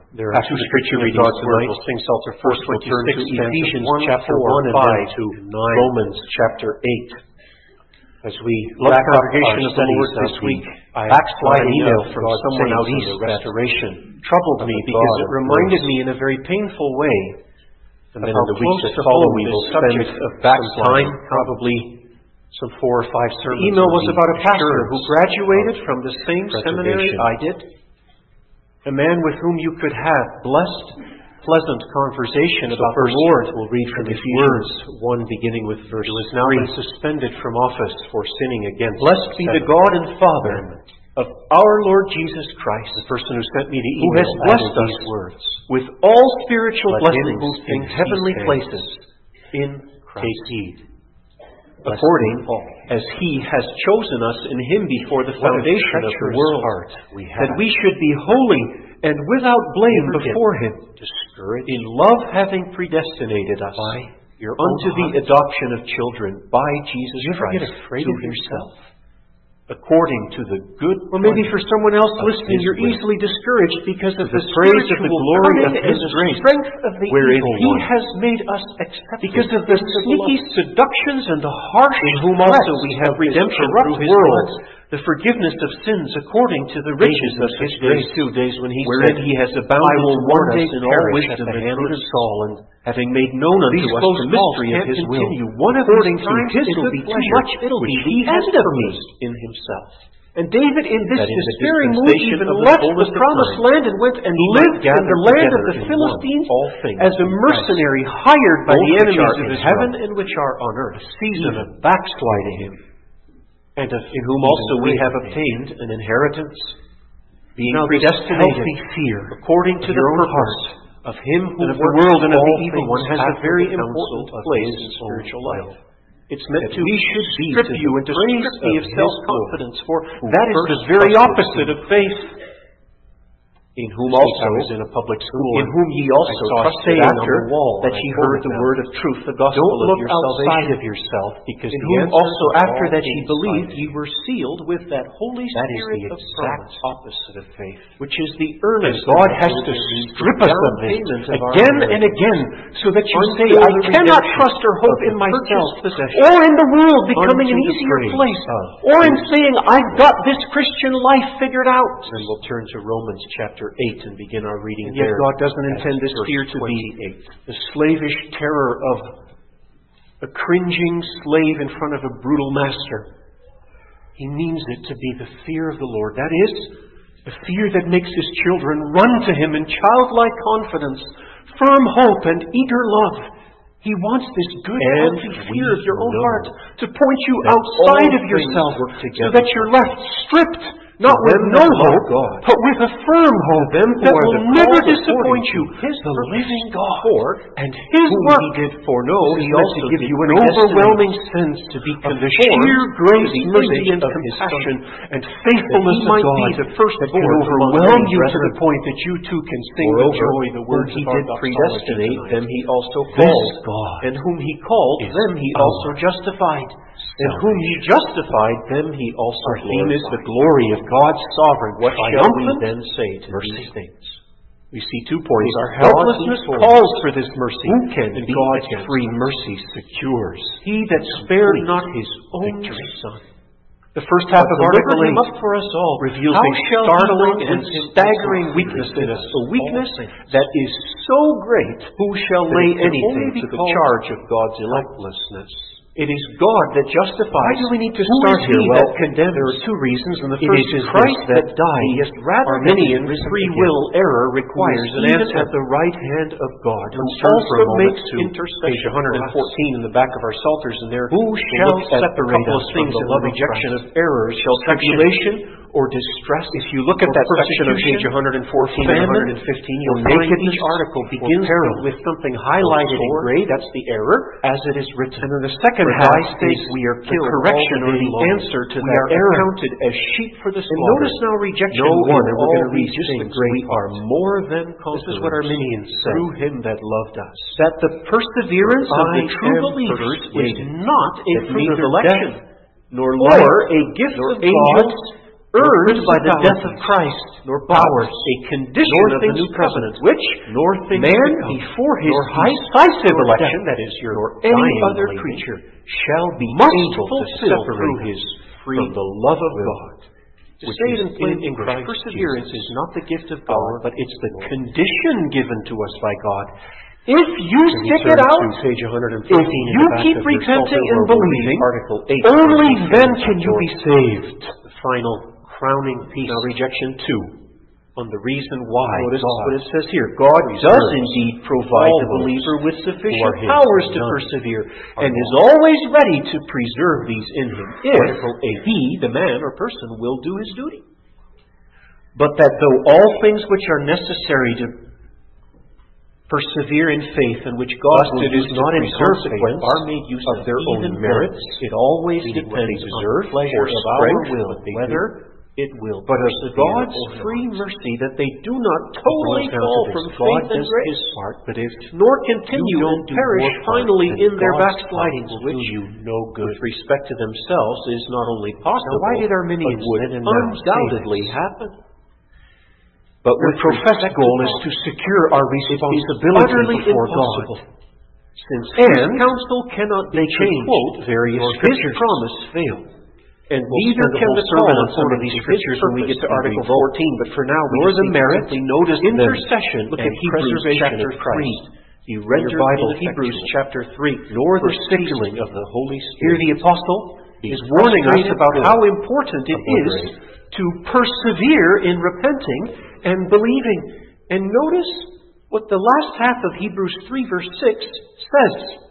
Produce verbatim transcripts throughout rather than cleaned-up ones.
There are two scripture readings tonight. We'll sing Psalter four twenty-six, Ephesians chapter one and then to Romans chapter eight. As we Love wrap up our congregation of the Lord studies this week, I backslide got an email email from from someone someone out out east east that restoration troubled me of the because God it of reminded grace. me in a very painful way And then how in the weeks close that to follow, home we this will spend subject of some backsliding. time, probably some four or five The sermons. email on was the about a pastor assurance who graduated of from the same seminary preservation. I did, a man with whom you could have blessed, pleasant conversation So about the first, Lord. we'll read from and His Ephesians words. one, beginning with verse Who has now three. been suspended from office For sinning against Blessed be the seventh God and Father commandment. of our Lord Jesus Christ, The person who sent me the who email has blessed added us these words. with all spiritual Let him blessings who in thinks heavenly he places in Christ, Take heed. according as He has chosen us in Him before the What a foundation of the treacherous world, heart we have. that we should be holy and without blame Never get before Him, discouraged in love having predestinated us by your own unto the heart. adoption of children by Jesus You ever Christ get afraid to of Himself, yourself? according to the good. Or maybe for someone else of listening, His you're will. easily discouraged because of To the the praise of the spiritual glory cunning of and His the grace, strength of the wherein evil He one, has made us accepted because of the sneaky seductions and the harsh in whom threats also we have of this redemption corrupt through His world, blood, the forgiveness of sins according to the riches of His grace, two days when He wherein said, He has I abounded will toward one day us in all perish wisdom at the and hand of prudence, Saul, and having made known unto these us close the calls mystery of can't His will, continue. One of according these to times His it'll good be too pleasure, much. It'll which be He the has end of me. purposed in Himself. And David, in this That in the despairing mood, dispensation even of the left fullness the of promised time, land and went and he lived might in gather the land of together the in Philistines one all things as a in mercenary hired by both the which enemies are of in Israel, heaven and which are on earth, season even of backsliding Him, and of in whom even also we greater have pain. obtained an inheritance, being Now this predestinated healthy fear according to of the your own purpose of Him who and of the works world and of all the evil things one has a after very the counsel important of place His in own spiritual will. life. It's meant That to we should be strip to you the and to praise strip me of of His self-confidence, for who that is the first very trusted opposite in of faith. In whom This week also, I was in a public school, in whom ye also I saw a trusted saying on after the wall, that and I ye quoted heard the them. word of truth, the gospel Don't of look your outside salvation, of yourself, because in the whom answer also to after all that ye things believed, lies. ye were sealed with that Holy That is Spirit the of exact promise, opposite of faith. which is the earnest And God that has is to what means strip the us down of this payment of our again and inheritance. again, so that you Until say, the I cannot redemption trust or hope of in the myself, purchased possession or in the world becoming unto an the easier praise place, of or in His saying, I've got this Christian life figured out. Then we'll turn to Romans chapter eight and begin our reading And yet there. God doesn't at intend this verse fear to be twenty-eight. the slavish terror of a cringing slave in front of a brutal master. He means it to be the fear of the Lord. That is, the fear that makes His children run to Him in childlike confidence, firm hope, and eager love. He wants this good, And healthy fear we of your own know heart to point you that outside all of yourself, things work so together that you're left stripped, not for with them no that love hope, God, but with a firm hope them who that are will the never called disappoint according you. to His The purpose. living God, For and His whom work He did foreknow, is He meant also to give did you an predestinate overwhelming sense to be of the conformed sheer to grace, the mercy, image and of His Son, compassion and faithfulness that He of might God be the firstborn that can among overwhelm many you to brethren. the point that you too can sing with Moreover, joy the whom words He of our did doxology predestinate, tonight. them He also This called. God, And whom He called, is them He our also justified. And whom He justified, them He also Our theme is the glorified. glory of God's sovereign, What shall we triumphant then say to mercy. these things? We see two points. Is Our God helplessness before calls us? for this mercy, Who can and be God's against free us? mercy secures. He that Complete spared not His own victory. Son. The first half But of Article delivered Him eight up for us all. reveals How a shall He startling not and with Him staggering also weakness freely in give us, us a weakness all things? that is so great, who shall that lay it can anything only be to the called charge of God's elect? helplessness. It is God that justifies. Why do we need to Who start is here? He Well, that condemns? there are two reasons, and the It first is is Christ this, that died, He is rather Arminian than risen free again, will error requires who an is even answer. at the right hand of God. Who Let's turn for a also moment makes to intercession. page Page one fourteen in the back of our Psalters, and there Who we'll shall look at a separate couple of us things from the in love the of rejection Christ? of errors, Shall tribulation or distress. If you look at or that section of page persecution, one fourteen or and famine, one fifteen, or you'll find nakedness, each article or begins peril, with something highlighted in sword, gray. That's the error. as it is written. And then the second For half thy sake is we are the killed correction all or the day the long. answer to We that are error. error. Counted as sheep for the And slaughter. notice now rejection No, one, in and we're all going to read these just the things great we are part. more than This conquerors is what Arminians said. through Him that loved us. That the perseverance For of the I true am believers is persuaded not a that fruit of neither election, death, nor or life, a gift nor of angels, God, earned by the death of Christ, nor powers, a condition of the new covenant, which nor things man to come, before his nor height, decisive nor election, depth, that is, your nor any dying other lady, creature, shall be must able to fulfill separate through us his free from the love of will. God. To which say it is in plain in English, Christ perseverance Jesus, is not the gift of our God, but it's the Lord. condition given to us by God. If you Then stick turn it to out, page one if fourteen in you the back keep of your repenting Psalter, and where we'll read believing, Article eight only from then Ephesians can you be chapter saved. The final crowning piece. Now, rejection two, on the reason why. Notice God what it says here. God does preserves indeed provide all the believer with who sufficient are his, powers to and none persevere, are and is lost. always ready to preserve these in him, if Article eight. he, the man or person, will do his duty. But that though all things which are necessary to persevere in faith, and which God Thus will it is use not to in preserve faith, consequence are made use of their own even merits, then, it always meaning what they depends deserve, on pleasure or of our strength, will, what they whether it will but of persevere God's or free not. mercy That they do not totally boils down to fall this. from God faith and does grace, his part, but if nor continue you and don't do perish your part, finally then in their God's backslidings, part will which do you no good. with respect to themselves is not only possible, Now, why did Arminians but would then and now undoubtedly say this? happen. But Their with professed respect goal to is God, to secure our it is responsibility utterly before impossible. God. Since And His counsel cannot be they could changed, quote various nor His scriptures. promise fail. And We'll neither spend a can whole the sermon call on some of according these to His scriptures when we purpose get to be Article revoked. fourteen, but for now we Nor just the need to merit, simply notice them intercession, Look and at Hebrews preservation chapter of Christ. Be In rendered your Bible, ineffectual. Hebrews chapter three, Nor the verse sealing six. of the Holy Here Spirit. the apostle He is is warning us frustrated about good, how important it is obliterate. to persevere in repenting and believing. And notice what the last half of Hebrews three verse six says.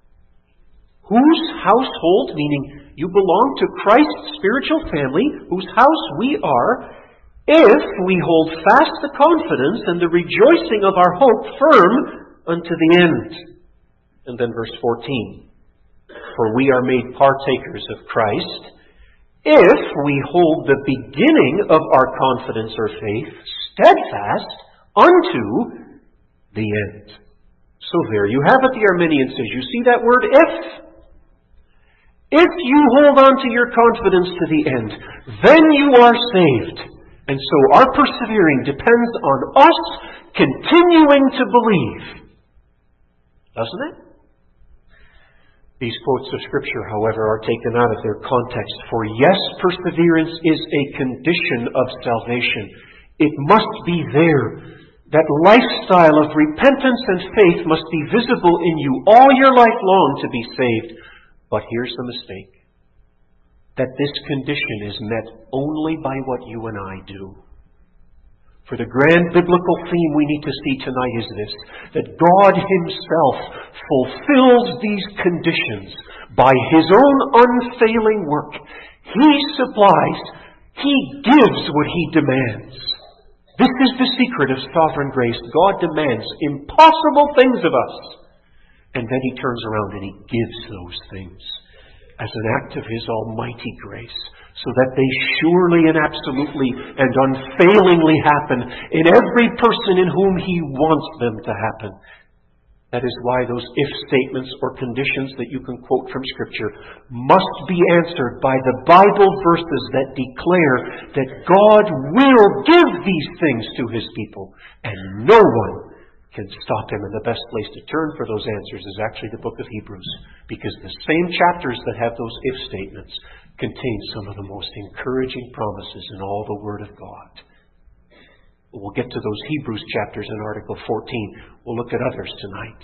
Whose household, meaning you belong to Christ's spiritual family, whose house we are, if we hold fast the confidence and the rejoicing of our hope firm unto the end. And then verse fourteen. For we are made partakers of Christ, if we hold the beginning of our confidence or faith steadfast unto the end. So there you have it, the Arminian says. You see that word, if? If you hold on to your confidence to the end, then you are saved. And so our persevering depends on us continuing to believe. Doesn't it? These quotes of Scripture, however, are taken out of their context. For yes, perseverance is a condition of salvation. It must be there. That lifestyle of repentance and faith must be visible in you all your life long to be saved. But here's the mistake. That this condition is met only by what you and I do. For the grand biblical theme we need to see tonight is this, that God Himself fulfills these conditions by His own unfailing work. He supplies, He gives what He demands. This is the secret of sovereign grace. God demands impossible things of us. And then He turns around and He gives those things as an act of His almighty grace, so that they surely and absolutely and unfailingly happen in every person in whom He wants them to happen. That is why those if statements or conditions that you can quote from Scripture must be answered by the Bible verses that declare that God will give these things to His people, and no one can stop Him. And the best place to turn for those answers is actually the book of Hebrews, because the same chapters that have those if statements contain some of the most encouraging promises in all the Word of God. We'll get to those Hebrews chapters in Article fourteen. We'll look at others tonight.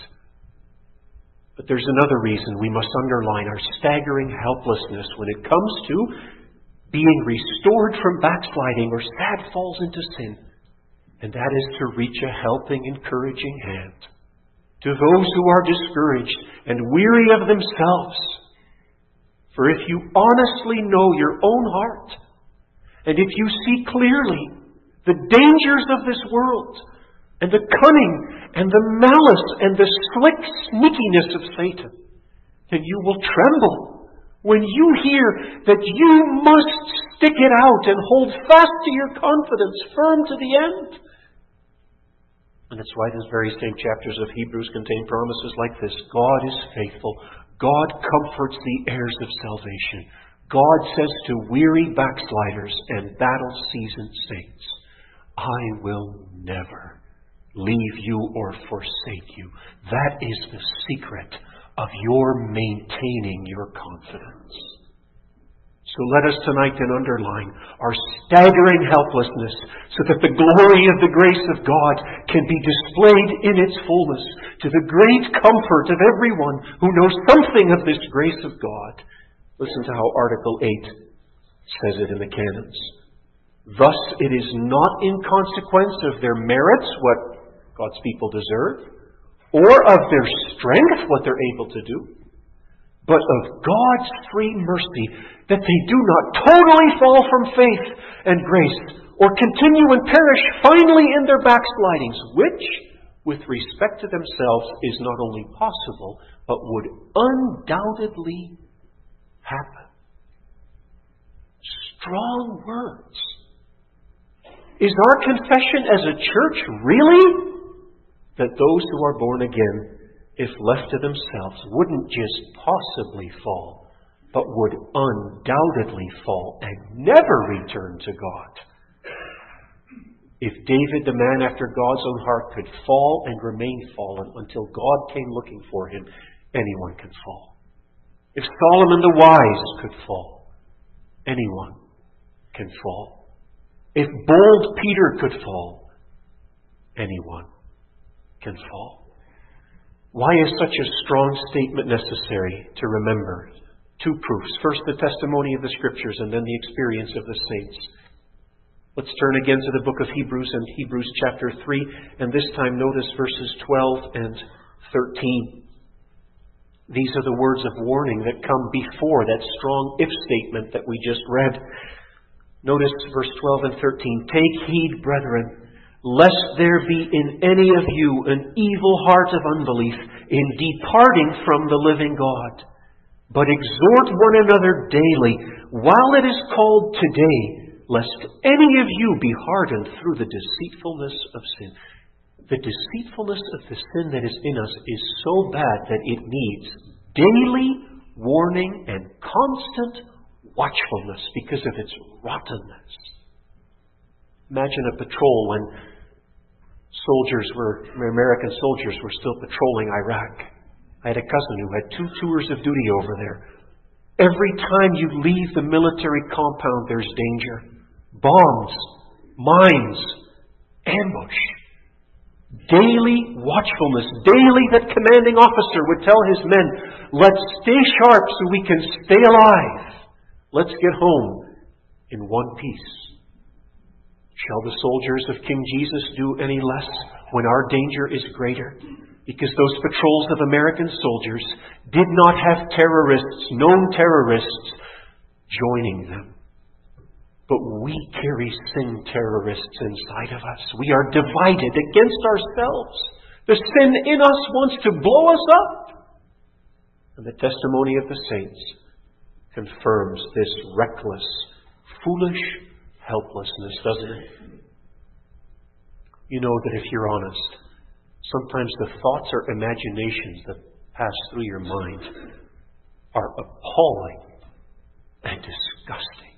But there's another reason we must underline our staggering helplessness when it comes to being restored from backsliding or sad falls into sin. And that is to reach a helping, encouraging hand to those who are discouraged and weary of themselves. For if you honestly know your own heart, and if you see clearly the dangers of this world, and the cunning, and the malice, and the slick sneakiness of Satan, then you will tremble when you hear that you must stick it out and hold fast to your confidence firm to the end. And that's why those very same chapters of Hebrews contain promises like this. God is faithful. God comforts the heirs of salvation. God says to weary backsliders and battle-seasoned saints, I will never leave you or forsake you. That is the secret of your maintaining your confidence. So let us tonight then underline our staggering helplessness so that the glory of the grace of God can be displayed in its fullness to the great comfort of everyone who knows something of this grace of God. Listen to how Article eight says it in the canons. Thus it is not in consequence of their merits, what God's people deserve, or of their strength, what they're able to do, but of God's free mercy that they do not totally fall from faith and grace, or continue and perish finally in their backslidings, which, with respect to themselves, is not only possible, but would undoubtedly happen. Strong words. Is our confession as a church really that those who are born again, if left to themselves, wouldn't just possibly fall, but would undoubtedly fall and never return to God? If David, the man after God's own heart, could fall and remain fallen until God came looking for him, anyone can fall. If Solomon the wise could fall, anyone can fall. If bold Peter could fall, anyone can fall. Why is such a strong statement necessary to remember? Two proofs. First, the testimony of the Scriptures, and then the experience of the saints. Let's turn again to the book of Hebrews and Hebrews chapter three, and this time notice verses twelve and thirteen. These are the words of warning that come before that strong if statement that we just read. Notice verse twelve and thirteen. Take heed, brethren, lest there be in any of you an evil heart of unbelief in departing from the living God. But exhort one another daily, while it is called today, lest any of you be hardened through the deceitfulness of sin. The deceitfulness of the sin that is in us is so bad that it needs daily warning and constant watchfulness because of its rottenness. Imagine a patrol when soldiers were, American soldiers were still patrolling Iraq. I had a cousin who had two tours of duty over there. Every time you leave the military compound, there's danger. Bombs, mines, ambush. Daily watchfulness. Daily that commanding officer would tell his men, let's stay sharp so we can stay alive. Let's get home in one piece. Shall the soldiers of King Jesus do any less when our danger is greater? Because those patrols of American soldiers did not have terrorists, known terrorists, joining them. But we carry sin terrorists inside of us. We are divided against ourselves. The sin in us wants to blow us up. And the testimony of the saints confirms this reckless, foolish helplessness, doesn't it? You know that if you're honest, sometimes the thoughts or imaginations that pass through your mind are appalling and disgusting.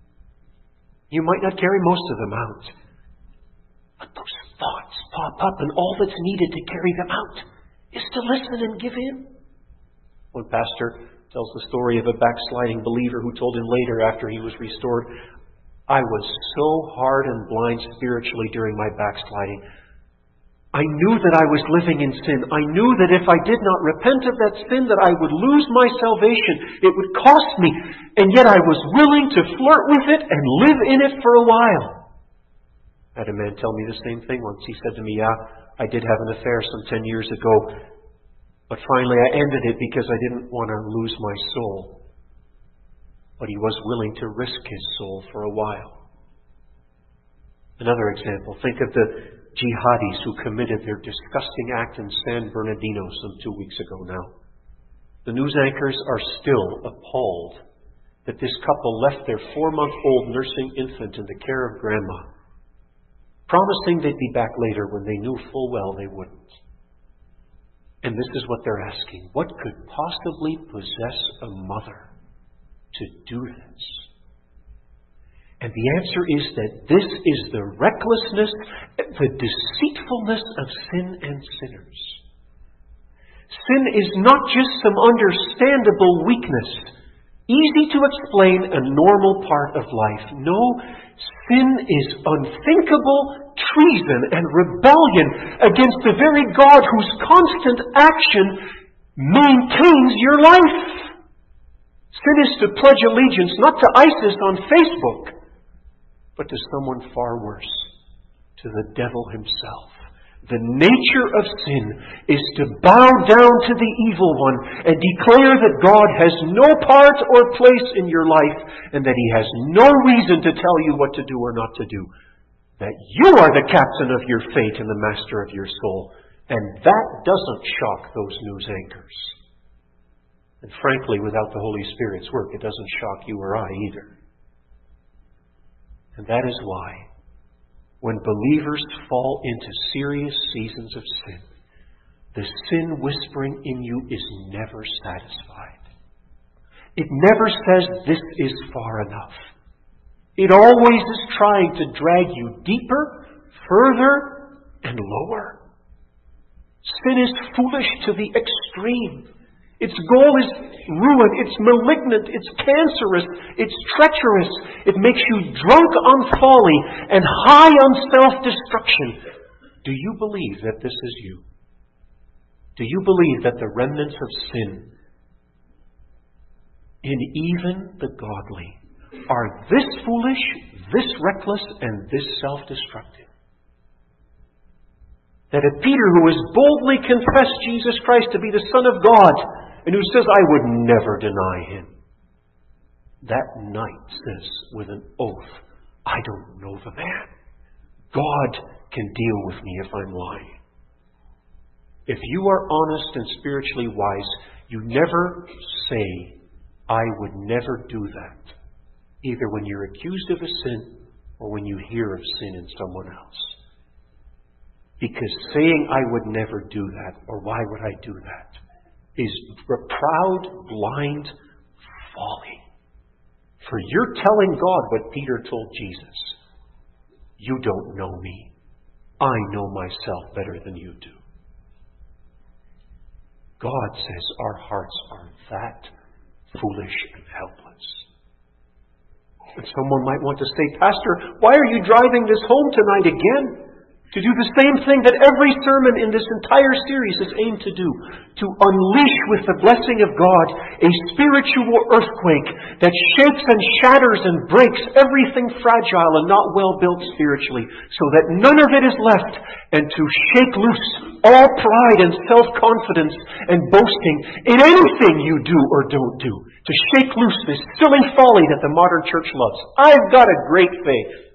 You might not carry most of them out, but those thoughts pop up, and all that's needed to carry them out is to listen and give in. One pastor tells the story of a backsliding believer who told him later, after he was restored, I was so hard and blind spiritually during my backsliding. I knew that I was living in sin. I knew that if I did not repent of that sin, that I would lose my salvation. It would cost me. And yet I was willing to flirt with it and live in it for a while. I had a man tell me the same thing once. He said to me, yeah, I did have an affair some ten years ago. But finally I ended it because I didn't want to lose my soul. But he was willing to risk his soul for a while. Another example. Think of the jihadis who committed their disgusting act in San Bernardino some two weeks ago now. The news anchors are still appalled that this couple left their four-month-old nursing infant in the care of grandma, promising they'd be back later when they knew full well they wouldn't. And this is what they're asking. What could possibly possess a mother to do this? And the answer is that this is the recklessness, the deceitfulness of sin and sinners. Sin is not just some understandable weakness, easy to explain, a normal part of life. No, sin is unthinkable treason and rebellion against the very God whose constant action maintains your life. Sin is to pledge allegiance not to ISIS on Facebook, but to someone far worse, to the devil himself. The nature of sin is to bow down to the evil one and declare that God has no part or place in your life and that He has no reason to tell you what to do or not to do. That you are the captain of your fate and the master of your soul. And that doesn't shock those news anchors. And frankly, without the Holy Spirit's work, it doesn't shock you or I either. And that is why, when believers fall into serious seasons of sin, the sin whispering in you is never satisfied. It never says, this is far enough. It always is trying to drag you deeper, further, and lower. Sin is foolish to the extreme. Its goal is ruin. It's malignant. It's cancerous. It's treacherous. It makes you drunk on folly and high on self-destruction. Do you believe that this is you? Do you believe that the remnants of sin in even the godly are this foolish, this reckless, and this self-destructive? That a Peter who has boldly confessed Jesus Christ to be the Son of God, and who says, I would never deny Him, that night says with an oath, I don't know the man. God can deal with me if I'm lying. If you are honest and spiritually wise, you never say, I would never do that. Either when you're accused of a sin or when you hear of sin in someone else. Because saying I would never do that, or why would I do that, is a proud, blind folly. For you're telling God what Peter told Jesus. You don't know me. I know myself better than you do. God says our hearts are that foolish and helpless. And someone might want to say, Pastor, why are you driving this home tonight again? To do the same thing that every sermon in this entire series is aimed to do. To unleash with the blessing of God a spiritual earthquake that shakes and shatters and breaks everything fragile and not well built spiritually, so that none of it is left, and to shake loose all pride and self-confidence and boasting in anything you do or don't do. To shake loose this silly folly that the modern church loves. I've got a great faith.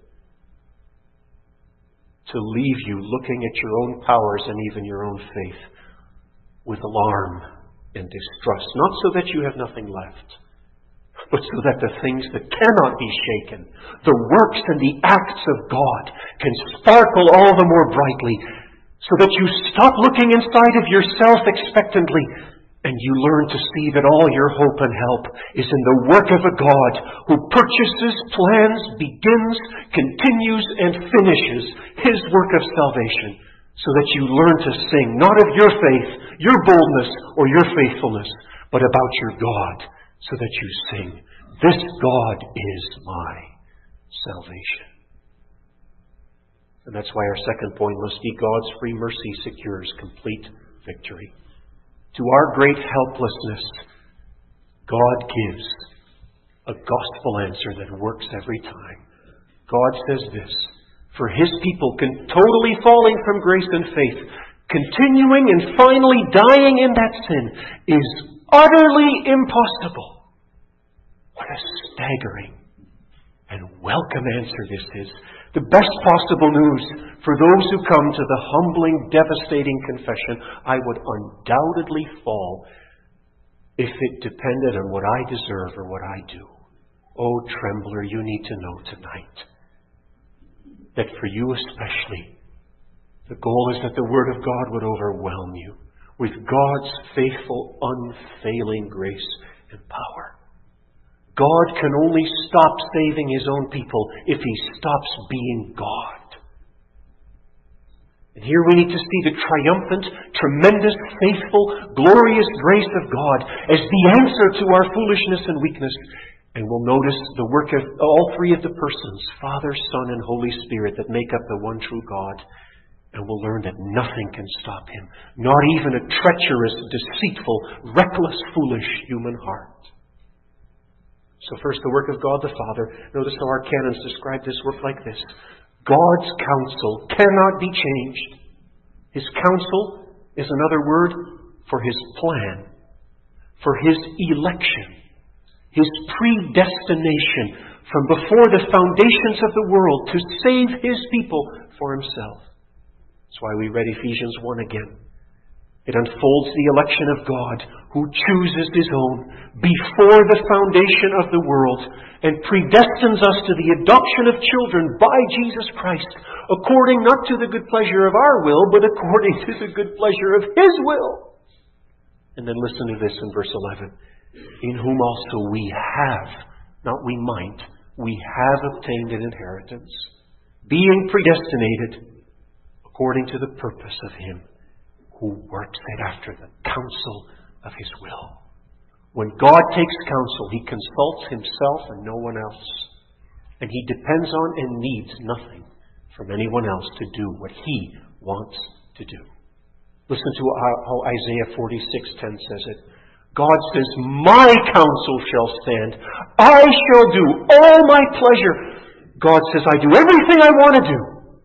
To leave you looking at your own powers and even your own faith with alarm and distrust. Not so that you have nothing left, but so that the things that cannot be shaken, the works and the acts of God, can sparkle all the more brightly, so that you stop looking inside of yourself expectantly, and you learn to see that all your hope and help is in the work of a God who purchases, plans, begins, continues, and finishes His work of salvation, so that you learn to sing not of your faith, your boldness, or your faithfulness, but about your God, so that you sing, this God is my salvation. And that's why our second point must be God's free mercy secures complete victory. To our great helplessness, God gives a gospel answer that works every time. God says this, for His people can totally falling from grace and faith, continuing and finally dying in that sin, is utterly impossible. What a staggering and welcome answer this is. The best possible news for those who come to the humbling, devastating confession, I would undoubtedly fall if it depended on what I deserve or what I do. Oh, trembler, you need to know tonight that for you especially, the goal is that the Word of God would overwhelm you with God's faithful, unfailing grace and power. God can only stop saving His own people if He stops being God. And here we need to see the triumphant, tremendous, faithful, glorious grace of God as the answer to our foolishness and weakness. And we'll notice the work of all three of the persons, Father, Son, and Holy Spirit, that make up the one true God. And we'll learn that nothing can stop Him, not even a treacherous, deceitful, reckless, foolish human heart. So first, the work of God the Father. Notice how our canons describe this work like this. God's counsel cannot be changed. His counsel is another word for His plan, for His election, His predestination from before the foundations of the world to save His people for Himself. That's why we read Ephesians one again. It unfolds the election of God who chooses His own before the foundation of the world and predestines us to the adoption of children by Jesus Christ, according not to the good pleasure of our will, but according to the good pleasure of His will. And then listen to this in verse eleven. In whom also we have, not we might, we have obtained an inheritance, being predestinated according to the purpose of Him who works it after the counsel of His will. When God takes counsel, He consults Himself and no one else. And He depends on and needs nothing from anyone else to do what He wants to do. Listen to how Isaiah forty-six ten says it. God says, my counsel shall stand. I shall do all my pleasure. God says, I do everything I want to do.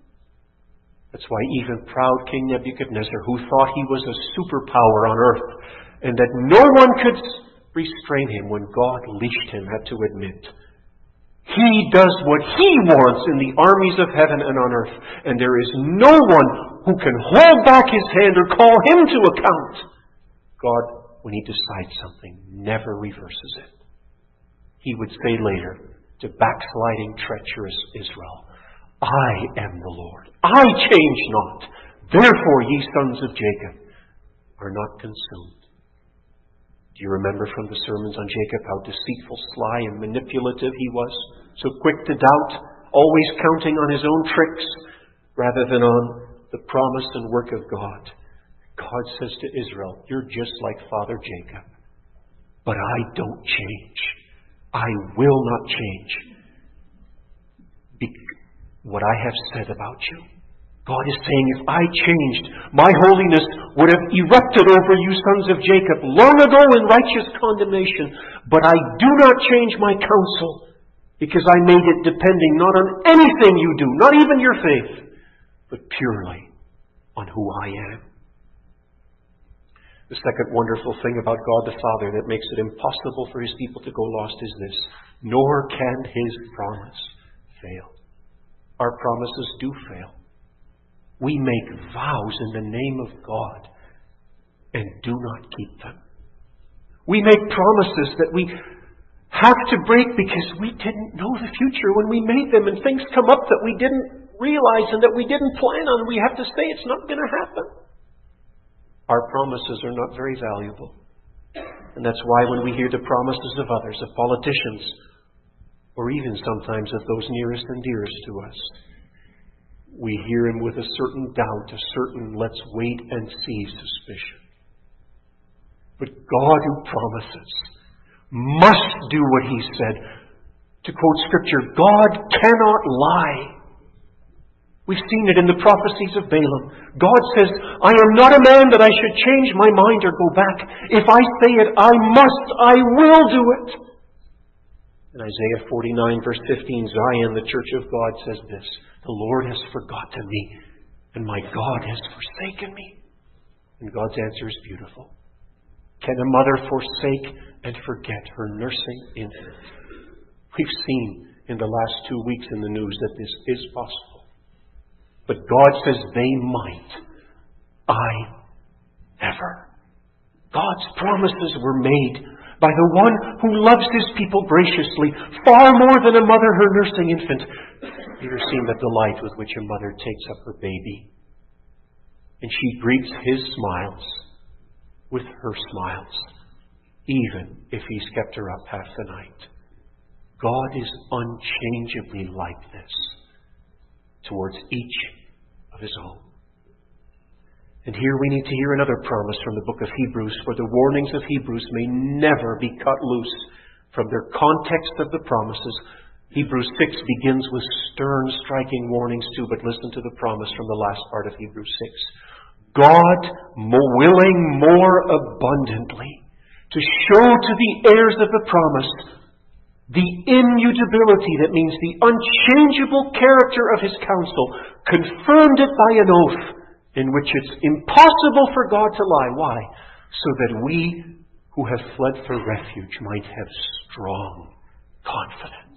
That's why even proud King Nebuchadnezzar, who thought he was a superpower on earth and that no one could restrain him when God leashed him, had to admit, he does what he wants in the armies of heaven and on earth, and there is no one who can hold back his hand or call him to account. God, when He decides something, never reverses it. He would say later to backsliding, treacherous Israel, I am the Lord. I change not. Therefore, ye sons of Jacob are not consumed. Do you remember from the sermons on Jacob how deceitful, sly, and manipulative he was? So quick to doubt, always counting on his own tricks rather than on the promise and work of God. God says to Israel, you're just like Father Jacob, but I don't change. I will not change. Be- what I have said about you. God is saying, if I changed, my holiness would have erupted over you sons of Jacob long ago in righteous condemnation. But I do not change my counsel because I made it depending not on anything you do, not even your faith, but purely on who I am. The second wonderful thing about God the Father that makes it impossible for His people to go lost is this. Nor can His promise fail. Our promises do fail. We make vows in the name of God and do not keep them. We make promises that we have to break because we didn't know the future when we made them, and things come up that we didn't realize and that we didn't plan on. We have to say it's not going to happen. Our promises are not very valuable. And that's why when we hear the promises of others, of politicians, or even sometimes of those nearest and dearest to us, we hear Him with a certain doubt, a certain let's wait and see suspicion. But God who promises must do what He said. To quote Scripture, God cannot lie. We've seen it in the prophecies of Balaam. God says, I am not a man that I should change my mind or go back. If I say it, I must, I will do it. In Isaiah forty-nine, verse fifteen, Zion, the church of God, says this, the Lord has forgotten me, and my God has forsaken me. And God's answer is beautiful. Can a mother forsake and forget her nursing infant? We've seen in the last two weeks in the news that this is possible. But God says they might. I never. God's promises were made by the one who loves His people graciously, far more than a mother her nursing infant. You ever seen the delight with which a mother takes up her baby? And she greets His smiles with her smiles, even if He's kept her up half the night. God is unchangeably like this towards each of His own. And here we need to hear another promise from the book of Hebrews, for the warnings of Hebrews may never be cut loose from their context of the promises. Hebrews six begins with stern, striking warnings too, but listen to the promise from the last part of Hebrews six. God, willing more abundantly to show to the heirs of the promise the immutability, that means the unchangeable character of His counsel, confirmed it by an oath in which it's impossible for God to lie. Why? So that we who have fled for refuge might have strong confidence.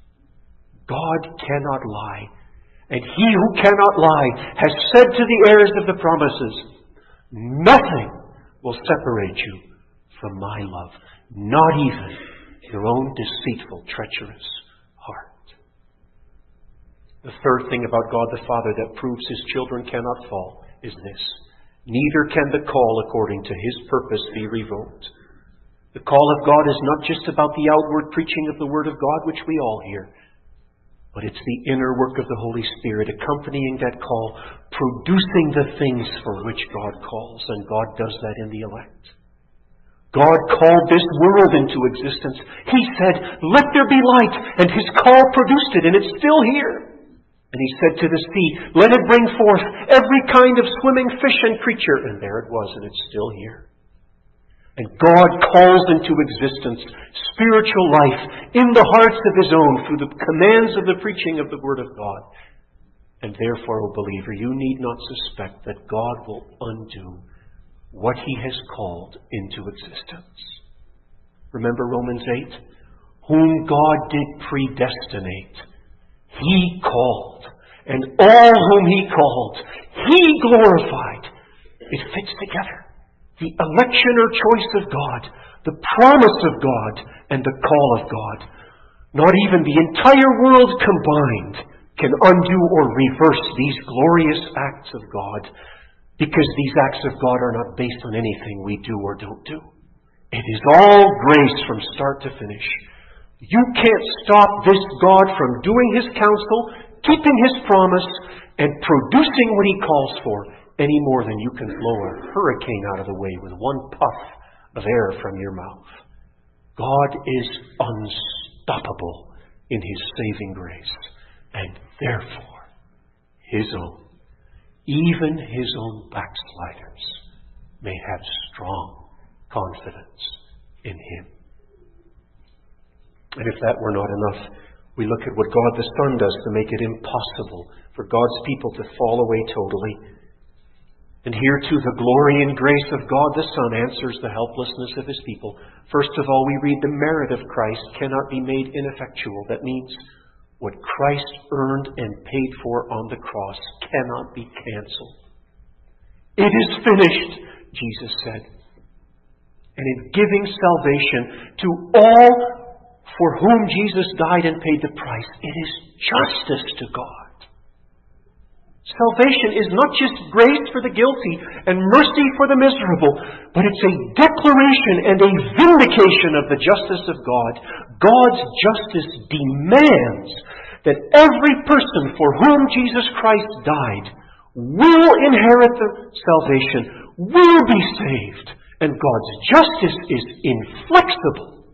God cannot lie. And He who cannot lie has said to the heirs of the promises, nothing will separate you from my love, not even your own deceitful, treacherous heart. The third thing about God the Father that proves His children cannot fall is this: neither can the call according to His purpose be revoked. The call of God is not just about the outward preaching of the Word of God, which we all hear, but it's the inner work of the Holy Spirit accompanying that call, producing the things for which God calls, and God does that in the elect. God called this world into existence. He said, let there be light, and His call produced it, and it's still here. And He said to the sea, let it bring forth every kind of swimming fish and creature, and there it was, and it's still here. And God calls into existence spiritual life in the hearts of His own through the commands of the preaching of the Word of God. And therefore, O believer, you need not suspect that God will undo what He has called into existence. Remember Romans eight? Whom God did predestinate, He called. And all whom He called, He glorified. It fits together. The election or choice of God, the promise of God, and the call of God. Not even the entire world combined can undo or reverse these glorious acts of God, because these acts of God are not based on anything we do or don't do. It is all grace from start to finish. You can't stop this God from doing His counsel, keeping His promise, and producing what He calls for, any more than you can blow a hurricane out of the way with one puff of air from your mouth. God is unstoppable in His saving grace, and therefore His own, even His own backsliders, may have strong confidence in Him. And if that were not enough, we look at what God the Son does to make it impossible for God's people to fall away totally. And here too, the glory and grace of God the Son answers the helplessness of His people. First of all, we read the merit of Christ cannot be made ineffectual. That means what Christ earned and paid for on the cross cannot be canceled. It is finished, Jesus said. And in giving salvation to all for whom Jesus died and paid the price, it is justice to God. Salvation is not just grace for the guilty and mercy for the miserable, but it's a declaration and a vindication of the justice of God. God's justice demands that every person for whom Jesus Christ died will inherit the salvation, will be saved, and God's justice is inflexible.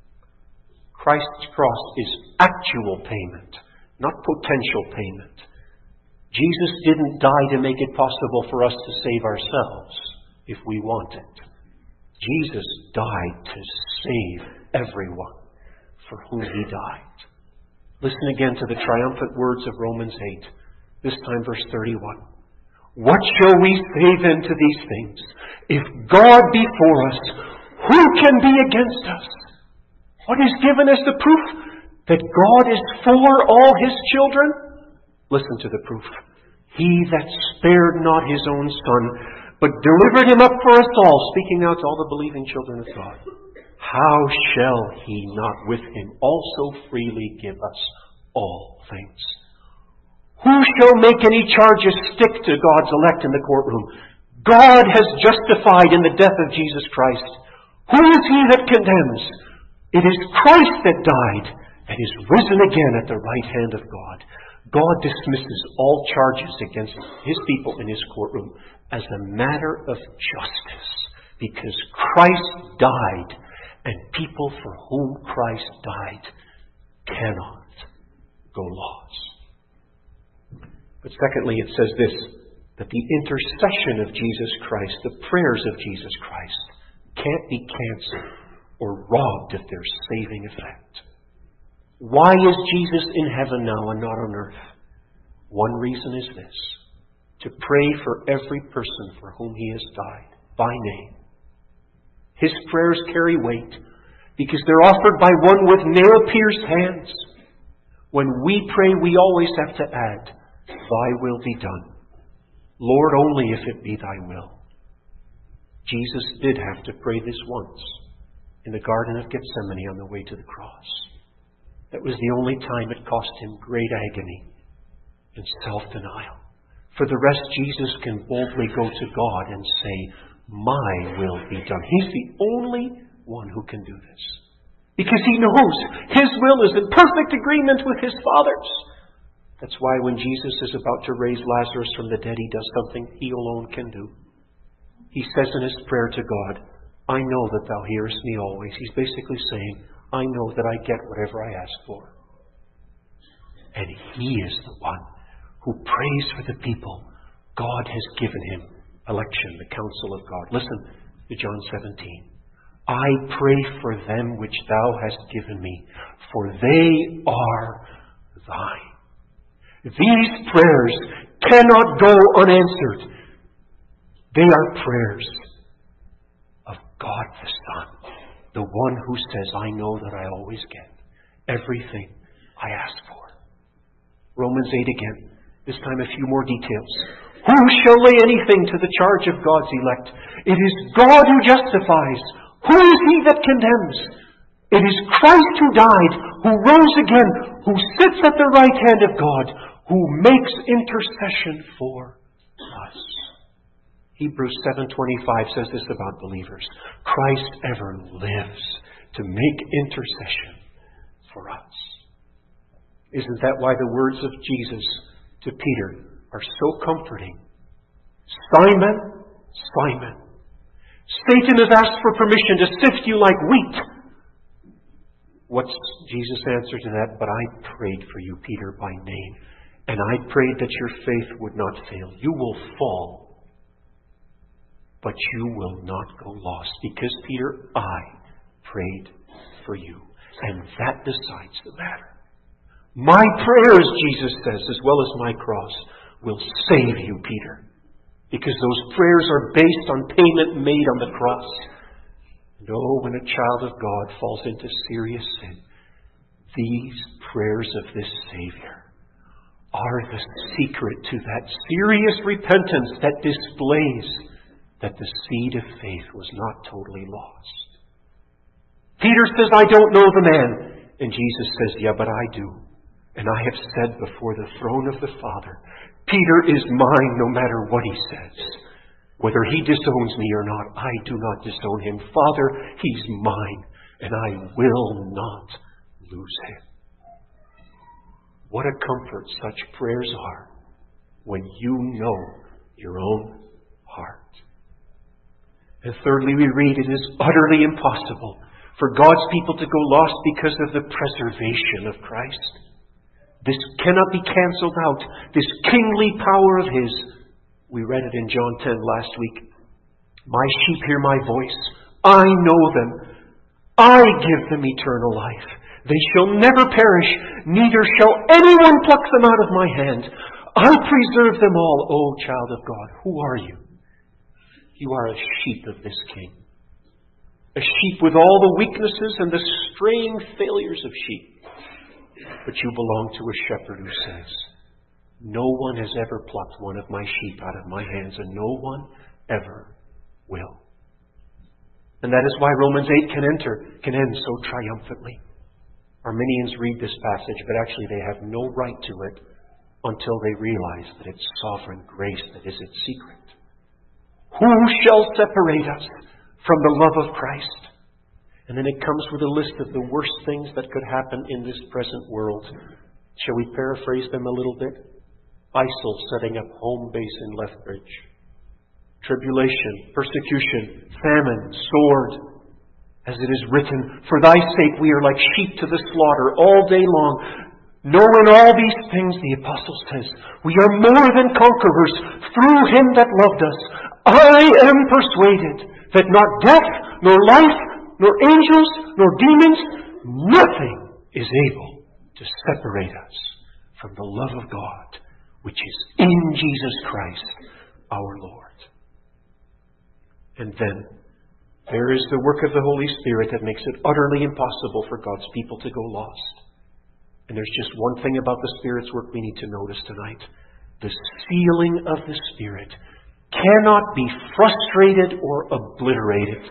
Christ's cross is actual payment, not potential payment. Jesus didn't die to make it possible for us to save ourselves if we want it. Jesus died to save everyone for whom He died. Listen again to the triumphant words of Romans eight, this time verse thirty-one. What shall we say then to these things? If God be for us, who can be against us? What is given as the proof that God is for all His children? Listen to the proof. He that spared not His own Son, but delivered Him up for us all, speaking now to all the believing children of God, how shall He not with Him also freely give us all things? Who shall make any charges stick to God's elect in the courtroom? God has justified in the death of Jesus Christ. Who is he that condemns? It is Christ that died and is risen again at the right hand of God, God dismisses all charges against His people in His courtroom as a matter of justice, because Christ died, and people for whom Christ died cannot go lost. But secondly, it says this, that the intercession of Jesus Christ, the prayers of Jesus Christ, can't be canceled or robbed of their saving effect. Why is Jesus in heaven now and not on earth? One reason is this, to pray for every person for whom He has died, by name. His prayers carry weight because they're offered by one with nail-pierced hands. When we pray, we always have to add, Thy will be done. Lord, only if it be Thy will. Jesus did have to pray this once in the Garden of Gethsemane on the way to the cross. That was the only time it cost Him great agony and self-denial. For the rest, Jesus can boldly go to God and say, My will be done. He's the only one who can do this. Because He knows His will is in perfect agreement with His Father's. That's why when Jesus is about to raise Lazarus from the dead, He does something He alone can do. He says in His prayer to God, I know that Thou hearest me always. He's basically saying, I know that I get whatever I ask for. And He is the one who prays for the people God has given Him. Election, the counsel of God. Listen to John seventeen. I pray for them which Thou hast given me, for they are Thine. These prayers cannot go unanswered. They are prayers of God the Son, the one who says, I know that I always get everything I ask for. Romans eight again. This time a few more details. Who shall lay anything to the charge of God's elect? It is God who justifies. Who is he that condemns? It is Christ who died, who rose again, who sits at the right hand of God, who makes intercession for us. Hebrews seven twenty-five says this about believers. Christ ever lives to make intercession for us. Isn't that why the words of Jesus to Peter are so comforting? Simon, Simon, Satan has asked for permission to sift you like wheat. What's Jesus' answer to that? But I prayed for you, Peter, by name. And I prayed that your faith would not fail. You will fall, but you will not go lost. Because, Peter, I prayed for you. And that decides the matter. My prayers, Jesus says, as well as my cross, will save you, Peter. Because those prayers are based on payment made on the cross. And oh, when a child of God falls into serious sin, these prayers of this Savior are the secret to that serious repentance that displays that the seed of faith was not totally lost. Peter says, I don't know the man. And Jesus says, yeah, but I do. And I have said before the throne of the Father, Peter is mine no matter what he says. Whether he disowns me or not, I do not disown him. Father, he's mine, and I will not lose him. What a comfort such prayers are when you know your own heart. And thirdly, we read it is utterly impossible for God's people to go lost because of the preservation of Christ. This cannot be cancelled out. This kingly power of His. We read it in John ten last week. My sheep hear my voice. I know them. I give them eternal life. They shall never perish, neither shall anyone pluck them out of my hand. I preserve them all. O child of God, who are you? You are a sheep of this King. A sheep with all the weaknesses and the straying failures of sheep. But you belong to a shepherd who says, no one has ever plucked one of my sheep out of my hands, and no one ever will. And that is why Romans eight can enter, can end so triumphantly. Arminians read this passage, but actually they have no right to it until they realize that it's sovereign grace that is its secret. Who shall separate us from the love of Christ? And then it comes with a list of the worst things that could happen in this present world. Shall we paraphrase them a little bit? ISIL setting up home base in Lethbridge. Tribulation, persecution, famine, sword. As it is written, for thy sake we are like sheep to the slaughter all day long. Knowing all these things, the apostle says, we are more than conquerors through Him that loved us. I am persuaded that not death, nor life, nor angels, nor demons, nothing is able to separate us from the love of God, which is in Jesus Christ our Lord. And then there is the work of the Holy Spirit that makes it utterly impossible for God's people to go lost. And there's just one thing about the Spirit's work we need to notice tonight. The sealing of the Spirit cannot be frustrated or obliterated.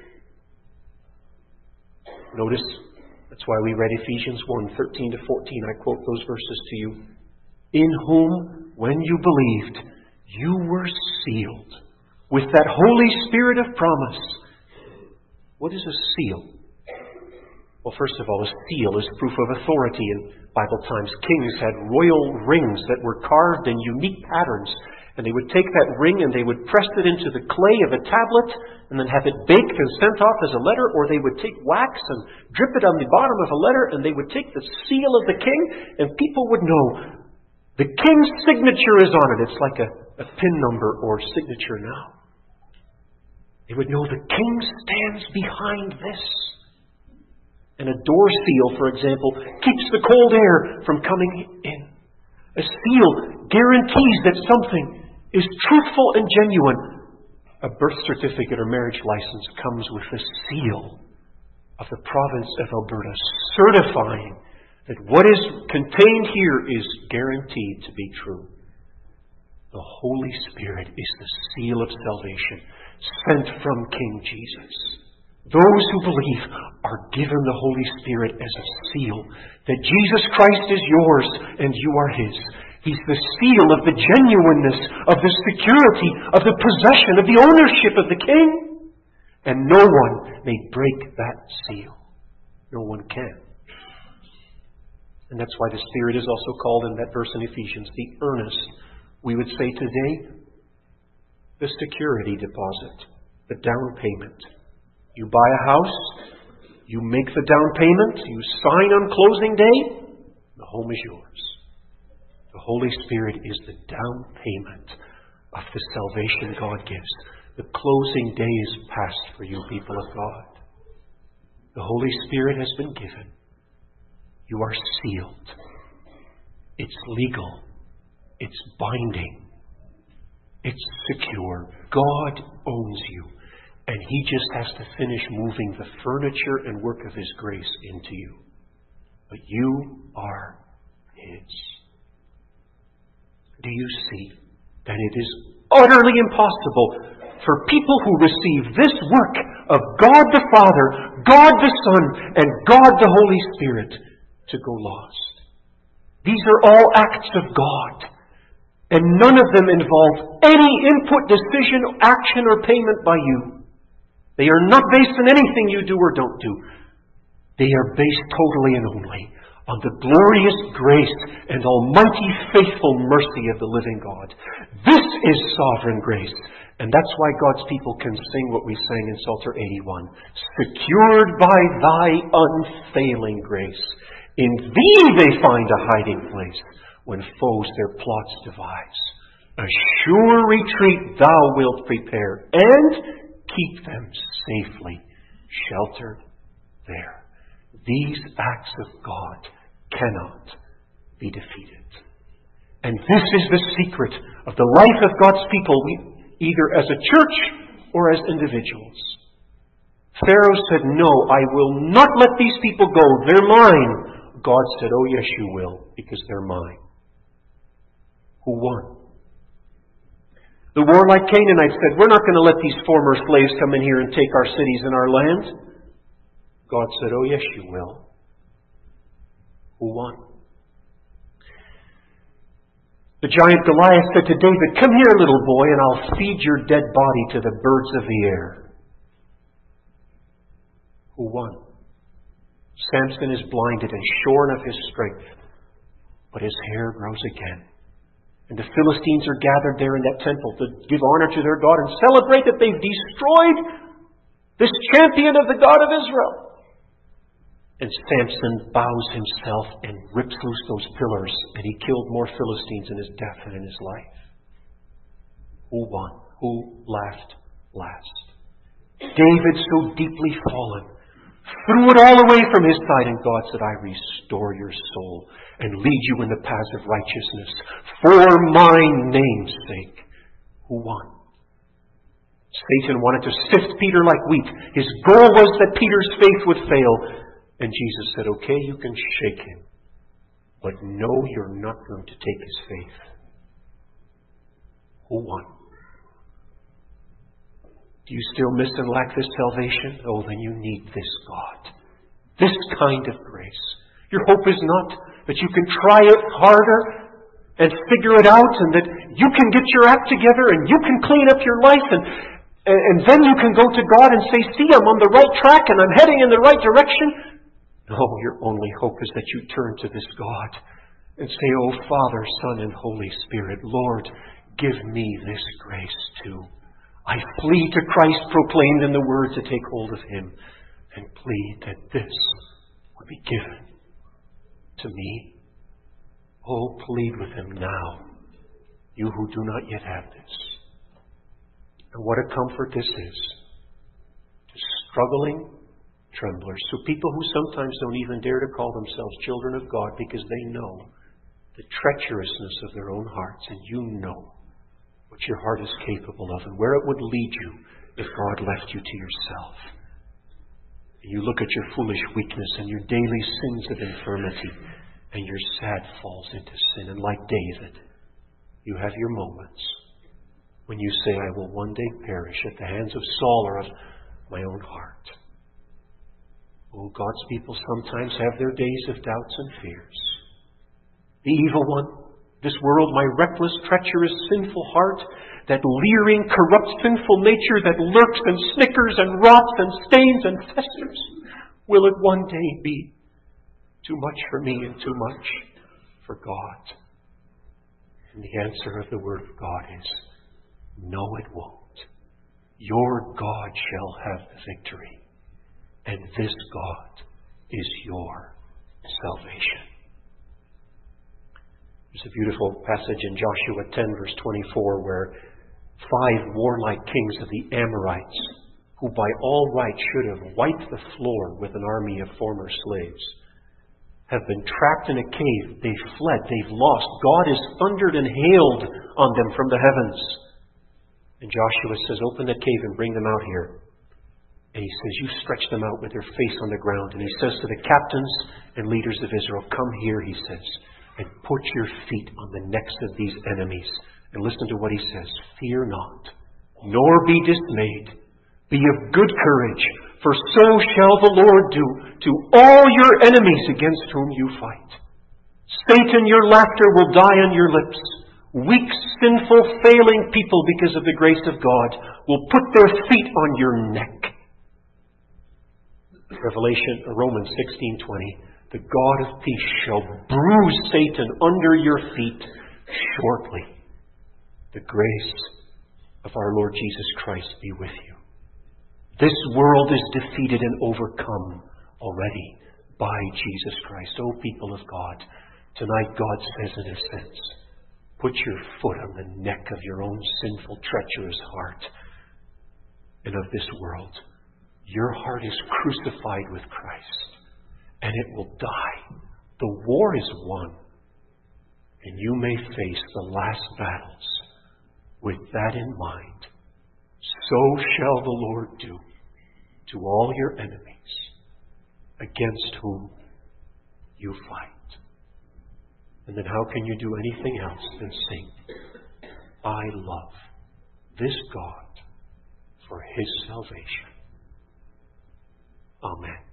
Notice, that's why we read Ephesians one, thirteen to fourteen. I quote those verses to you. In whom, when you believed, you were sealed with that Holy Spirit of promise. What is a seal? Well, first of all, a seal is proof of authority. In Bible times, kings had royal rings that were carved in unique patterns. And they would take that ring and they would press it into the clay of a tablet and then have it baked and sent off as a letter. Or they would take wax and drip it on the bottom of a letter and they would take the seal of the king and people would know the king's signature is on it. It's like a, a pin number or signature now. They would know the king stands behind this. And a door seal, for example, keeps the cold air from coming in. A seal guarantees that something is truthful and genuine. A birth certificate or marriage license comes with the seal of the province of Alberta, certifying that what is contained here is guaranteed to be true. The Holy Spirit is the seal of salvation sent from King Jesus. Those who believe are given the Holy Spirit as a seal that Jesus Christ is yours and you are His. He's the seal of the genuineness, of the security, of the possession, of the ownership of the King. And no one may break that seal. No one can. And that's why the Spirit is also called in that verse in Ephesians, the earnest. We would say today, the security deposit, the down payment. You buy a house, you make the down payment, you sign on closing day, the home is yours. The Holy Spirit is the down payment of the salvation God gives. The closing day is past for you, people of God. The Holy Spirit has been given. You are sealed. It's legal. It's binding. It's secure. God owns you. And He just has to finish moving the furniture and work of His grace into you. But you are His. Do you see that it is utterly impossible for people who receive this work of God the Father, God the Son, and God the Holy Spirit to go lost? These are all acts of God. And none of them involve any input, decision, action, or payment by you. They are not based on anything you do or don't do. They are based totally and only on the glorious grace and almighty faithful mercy of the living God. This is sovereign grace. And that's why God's people can sing what we sang in Psalter eighty-one. Secured by Thy unfailing grace. In Thee they find a hiding place when foes their plots devise. A sure retreat Thou wilt prepare and keep them safely sheltered there. These acts of God cannot be defeated. And this is the secret of the life of God's people, either as a church or as individuals. Pharaoh said, no, I will not let these people go. They're mine. God said, oh yes you will, because they're mine. Who won? The warlike Canaanites said, we're not going to let these former slaves come in here and take our cities and our land. God said, oh yes you will. Who won? The giant Goliath said to David, come here, little boy, and I'll feed your dead body to the birds of the air. Who won? Samson is blinded and shorn of his strength, but his hair grows again. And the Philistines are gathered there in that temple to give honor to their God and celebrate that they've destroyed this champion of the God of Israel. And Samson bows himself and rips loose those pillars, and he killed more Philistines in his death than in his life. Who won? Who laughed last? David, so deeply fallen, threw it all away from his side, and God said, I restore your soul and lead you in the paths of righteousness for my name's sake. Who won? Satan wanted to sift Peter like wheat. His goal was that Peter's faith would fail. And Jesus said, okay, you can shake him, but no, you're not going to take his faith. Who won? Do you still miss and lack this salvation? Oh, then you need this God. This kind of grace. Your hope is not that you can try it harder and figure it out and that you can get your act together and you can clean up your life and, and then you can go to God and say, see, I'm on the right track and I'm heading in the right direction. No, your only hope is that you turn to this God and say, oh, Father, Son, and Holy Spirit, Lord, give me this grace too. I flee to Christ proclaimed in the Word to take hold of Him and plead that this would be given to me. Oh, plead with Him now, you who do not yet have this. And what a comfort this is to struggling tremblers, to people who sometimes don't even dare to call themselves children of God because they know the treacherousness of their own hearts, and you know what your heart is capable of and where it would lead you if God left you to yourself. You look at your foolish weakness and your daily sins of infirmity, and your sad falls into sin. And like David, you have your moments when you say, I will one day perish at the hands of Saul or of my own heart. Oh, God's people sometimes have their days of doubts and fears. The evil one, this world, my reckless, treacherous, sinful heart, that leering, corrupt, sinful nature that lurks and snickers and rots and stains and festers, will it one day be too much for me and too much for God? And the answer of the Word of God is, no, it won't. Your God shall have the victory. And this God is your salvation. There's a beautiful passage in Joshua ten, verse twenty-four, where five warlike kings of the Amorites, who by all right should have wiped the floor with an army of former slaves, have been trapped in a cave. They've fled. They've lost. God has thundered and hailed on them from the heavens. And Joshua says, open the cave and bring them out here. And he says, you stretch them out with their face on the ground. And he says to the captains and leaders of Israel, come here, he says, and put your feet on the necks of these enemies. And listen to what he says. Fear not, nor be dismayed. Be of good courage, for so shall the Lord do to all your enemies against whom you fight. Satan, your laughter will die on your lips. Weak, sinful, failing people, because of the grace of God, will put their feet on your neck. Revelation, Romans sixteen twenty. The God of peace shall bruise Satan under your feet shortly. The grace of our Lord Jesus Christ be with you. This world is defeated and overcome already by Jesus Christ. O people of God, tonight God says in a sense, put your foot on the neck of your own sinful, treacherous heart and of this world. Your heart is crucified with Christ, and it will die. The war is won, and you may face the last battles with that in mind. So shall the Lord do to all your enemies against whom you fight. And then how can you do anything else than sing, I love this God for His salvation. Amen.